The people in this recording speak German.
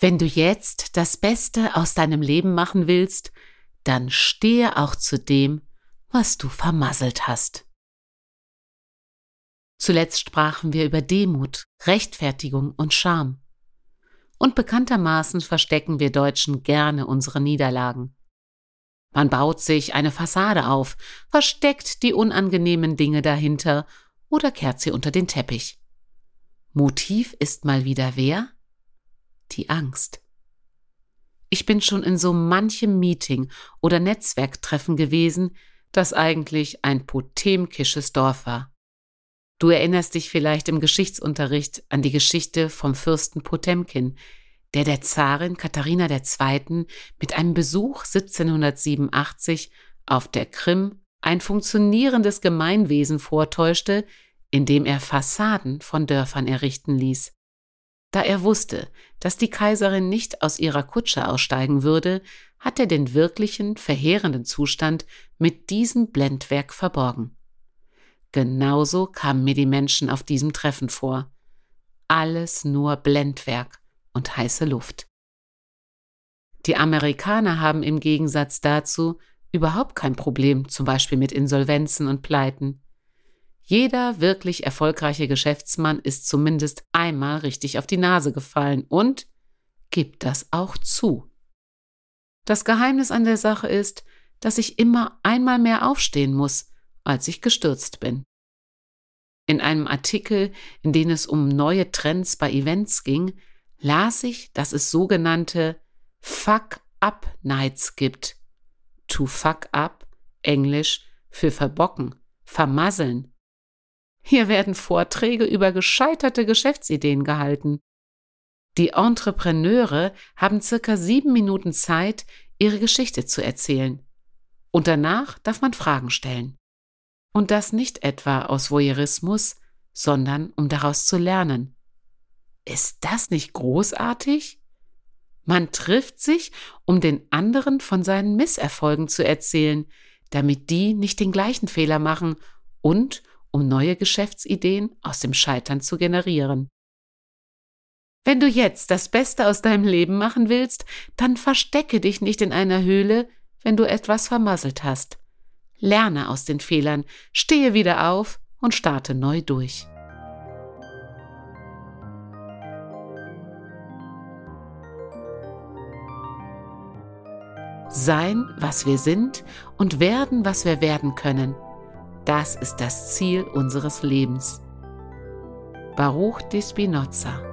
Wenn du jetzt das Beste aus deinem Leben machen willst, dann stehe auch zu dem, was du vermasselt hast. Zuletzt sprachen wir über Demut, Rechtfertigung und Scham. Und bekanntermaßen verstecken wir Deutschen gerne unsere Niederlagen. Man baut sich eine Fassade auf, versteckt die unangenehmen Dinge dahinter oder kehrt sie unter den Teppich. Motiv ist mal wieder wer? Die Angst. Ich bin schon in so manchem Meeting oder Netzwerktreffen gewesen, das eigentlich ein potemkisches Dorf war. Du erinnerst dich vielleicht im Geschichtsunterricht an die Geschichte vom Fürsten Potemkin, der Zarin Katharina II. Mit einem Besuch 1787 auf der Krim ein funktionierendes Gemeinwesen vortäuschte, indem er Fassaden von Dörfern errichten ließ. Da er wusste, dass die Kaiserin nicht aus ihrer Kutsche aussteigen würde, hat er den wirklichen, verheerenden Zustand mit diesem Blendwerk verborgen. Genauso kamen mir die Menschen auf diesem Treffen vor. Alles nur Blendwerk und heiße Luft. Die Amerikaner haben im Gegensatz dazu überhaupt kein Problem, zum Beispiel mit Insolvenzen und Pleiten. Jeder wirklich erfolgreiche Geschäftsmann ist zumindest einmal richtig auf die Nase gefallen und gibt das auch zu. Das Geheimnis an der Sache ist, dass ich immer einmal mehr aufstehen muss, als ich gestürzt bin. In einem Artikel, in dem es um neue Trends bei Events ging, las ich, dass es sogenannte Fuck-up-Nights gibt. To fuck up, Englisch für verbocken, vermasseln. Hier werden Vorträge über gescheiterte Geschäftsideen gehalten. Die Entrepreneure haben circa 7 Minuten Zeit, ihre Geschichte zu erzählen. Und danach darf man Fragen stellen. Und das nicht etwa aus Voyeurismus, sondern um daraus zu lernen. Ist das nicht großartig? Man trifft sich, um den anderen von seinen Misserfolgen zu erzählen, damit die nicht den gleichen Fehler machen und um neue Geschäftsideen aus dem Scheitern zu generieren. Wenn du jetzt das Beste aus deinem Leben machen willst, dann verstecke dich nicht in einer Höhle, wenn du etwas vermasselt hast. Lerne aus den Fehlern, stehe wieder auf und starte neu durch. Sein, was wir sind und werden, was wir werden können. Das ist das Ziel unseres Lebens. Baruch de Spinoza.